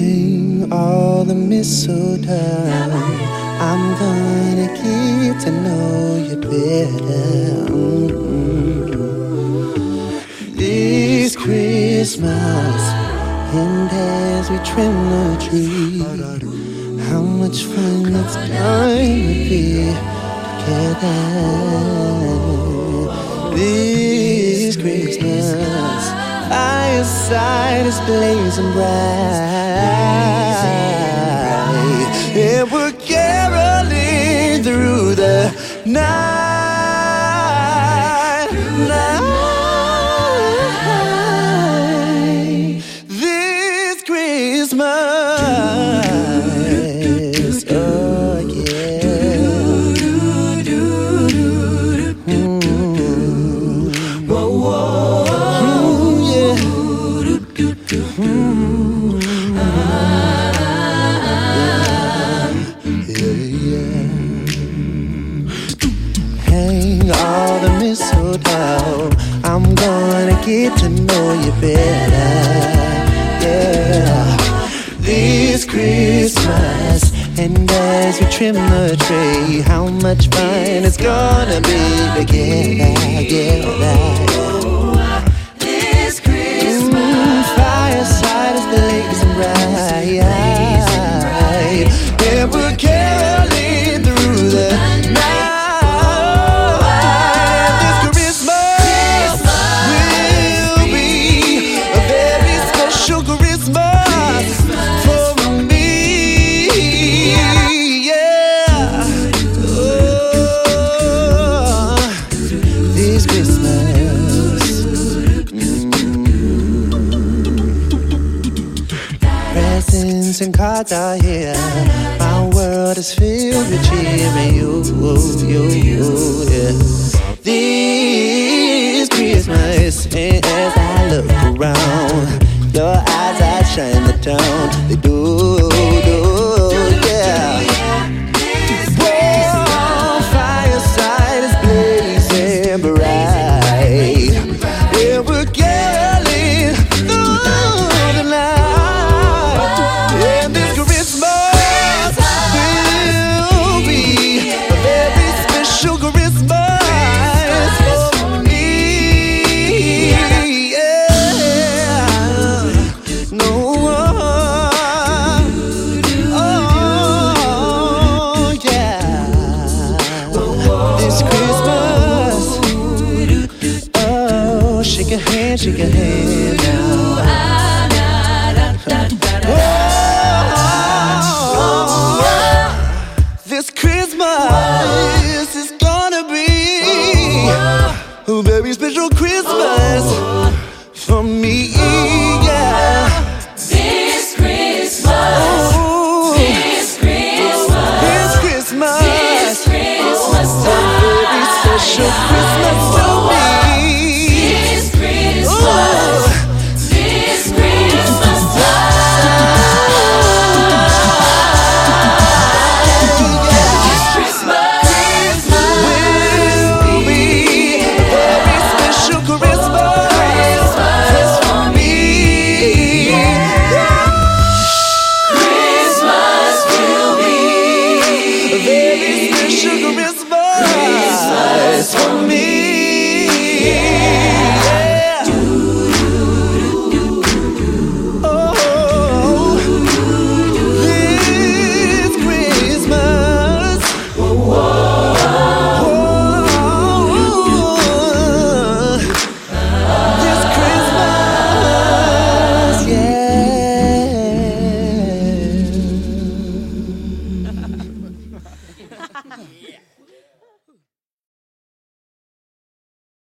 Hang all the mistletoe. I'm gonna get to know you better. This Christmas, and as we trim the tree, how much fun it's going to be together. This Christmas, fireside is blazing bright, and we're caroling through the night. This Christmas, oh yeah. Whoa, whoa, yeah. Hang all the mistletoe. I'm gonna get to know you better. Yeah. This Christmas, and as we trim the tree, how much fun it's gonna be together. This Christmas, fireside is blazing bright, and we're caroling through the night. This Christmas will be a very special Christmas for me. Yeah. Oh, this Christmas. Presents and cards are here. My world is filled with cheer and you, yeah. This Christmas, and as I look around, your eyes outshine the town. They do, yeah. Whoa, fireside is blazing bright, yeah, we're caroling through the night. And this Christmas will be a very special Christmas for me. Yeah. No one. Oh, yeah. This Christmas. Oh, shake your hand now. This Christmas is gonna be a very special Christmas for me, yeah. this Christmas, Ooh, this Christmas, this Christmas, this Christmas a very special Christmas.